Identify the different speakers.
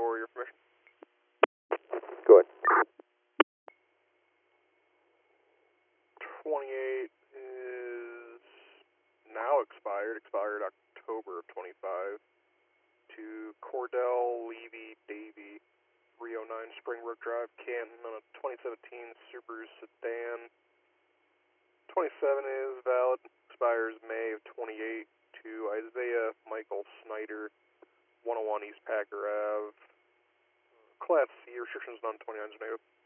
Speaker 1: for your permission.
Speaker 2: Go ahead.
Speaker 1: 28 is now expired October of 25, to Cordell Levy Davy, 309 Springbrook Drive, Canton, on a 2017 Subaru sedan. 27 is valid, expires May of 28, to Isaiah Michael Snyder, 101 East Packer Ave, Class C, restrictions non-29 native.